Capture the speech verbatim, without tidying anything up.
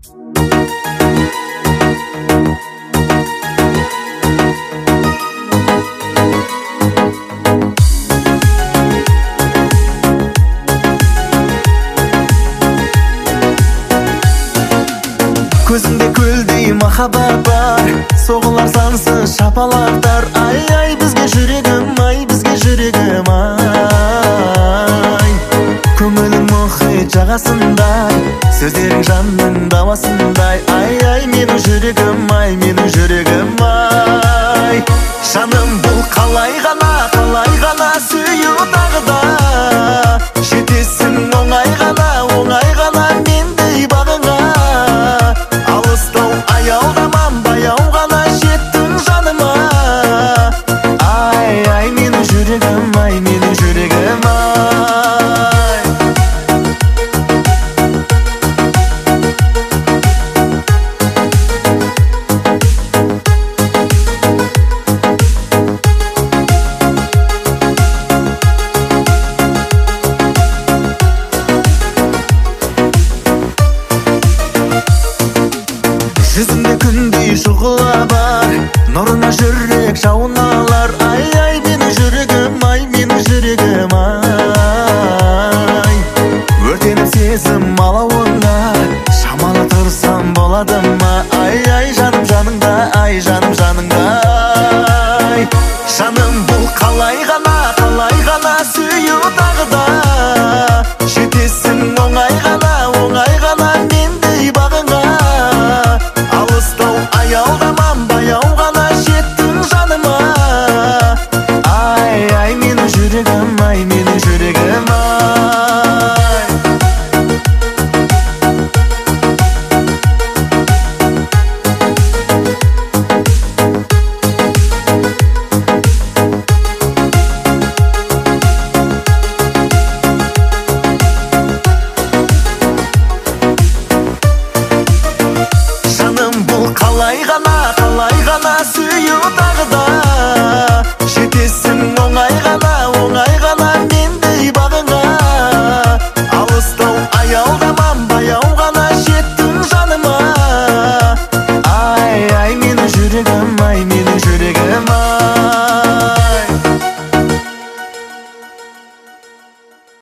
Көзіңде көлдей махаббат бар, соғылар сансыз шапалақтар. Ай, ай, бізге жүрегім, ай, бізге жүрегім, ай. Көңілің мұхит жағасындай, сөздерің жанның дауасындай. Ай, ай, менің жүрегім, ай, менің жүрегім, ай. Жаным, бұл қалай ғана, қалай ғана сүю тағы да. Жетесің оңай ғана, оңай ғана мендей бағыңа. Алыстау аялдамам, баяу ғана жеттің жаныма. Ай, ай, менің жүрегім, ай, менің жүрегім, ай. Жүзімде күндей шұғыла бар, нұрына жүрек жауын алар. Ай, ай, менің жүрегім, ай, менің жүрегім, ай. Өртеніп сезім алауында, шамалы тұрсам болады ма? Ай, ай, жаным жаныңда, ай, жаным жаныңда, ай. Жаным, бұл қалай ғана, қалай ғана сүю тағы да. Жетесің оңай ғана, оңай ғана мендей бағыңа. Алыстау аялдамам, баяу ғана жеттің жаныма. Ай, ай, менің жүрегім, ай, менің жүрегім, ай. Қалай ғана, қалай ғана сүю тағы да.